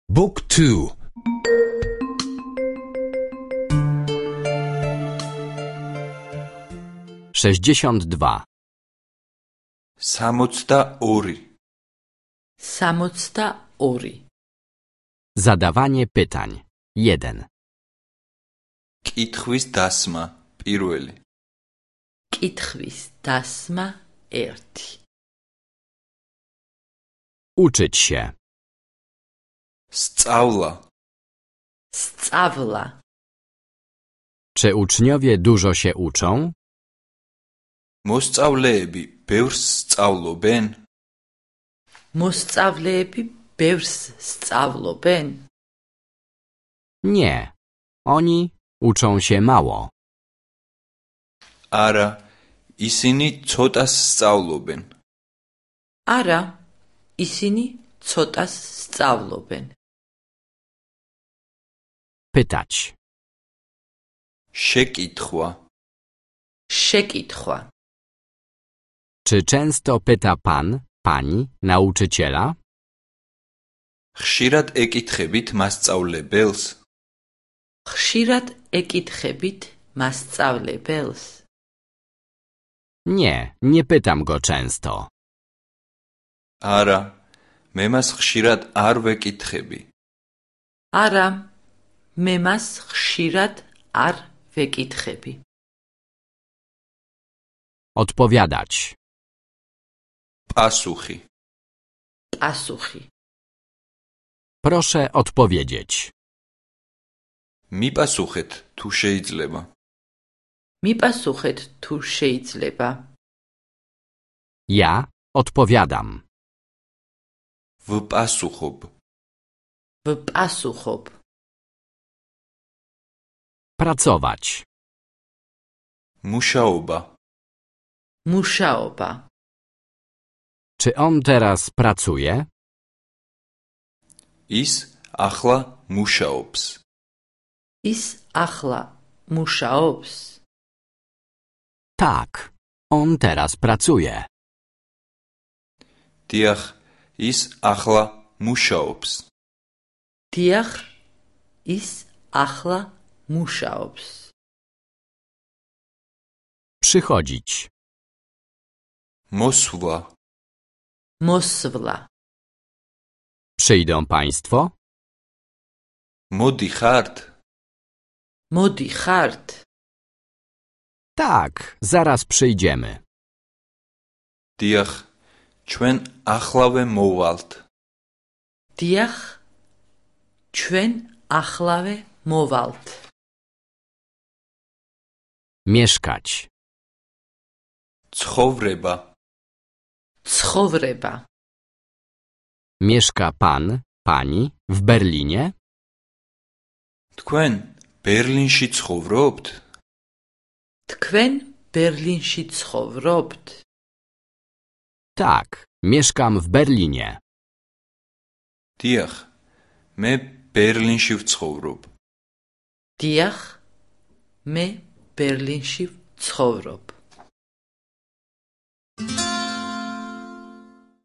Book 2. 62. 62. 62. Zadawanie pytań. 1. კითხვის დასმა პირველი. კითხვის დასმა 1. Uczyć się. სწავლა. სწავლა. Czy uczniowie dużo się uczą? მოსწავლეები ბევრს სწავლობენ? მოსწავლეები ბევრს სწავლობენ? Nie. Oni uczą się mało. არა, ისინი ცოტას სწავლობენ. არა, ისინი ცოტას სწავლობენ. Pytać. შეკითხვა. შეკითხვა. Czy często pyta pan, pani, nauczyciela? ხშირად ეკითხებით მასწავლებელს? ხშირად ეკითხებით მასწავლებელს? Nie pytam go często. არა, მე მას ხშირად არ ვეკითხები. არა, მე მას ხშირად არ ვეკითხები. Odpowiadać. პასუხი. პასუხი. Proszę odpowiedzieć. მიპასუხეთ თუ შეიძლება. მიპასუხეთ თუ შეიძლება. Ja odpowiadam. ვპასუხობ. ვპასუხობ. Pracować. მუშაობა. მუშაობა. Czy on teraz pracuje? ის ახლა მუშაობს. ის ახლა მუშაობს? Tak, on teraz pracuje. დიახ, ის ახლა მუშაობს. დიახ, ის ახლა მუშაობს. Przychodzić. მოსვლა. მოსვლა. Przyjdą państwo? მოდი ხართ? მოდი ხართ? Tak, zaraz przyjdziemy. დიახ, ჩვენ ახლავე მოვალთ. დიახ, ჩვენ ახლავე მოვალთ. Mieszkać. ცხოვრება. ცხოვრება. Mieszka pan, pani w Berlinie? თქვენ ბერლინში ცხოვრობთ? თქვენ ბერლინში ცხოვრობთ? Tak, mieszkam w Berlinie. დიახ, მე ბერლინში ვცხოვრობ. დიახ, მე ბერლინში ვცხოვრობ.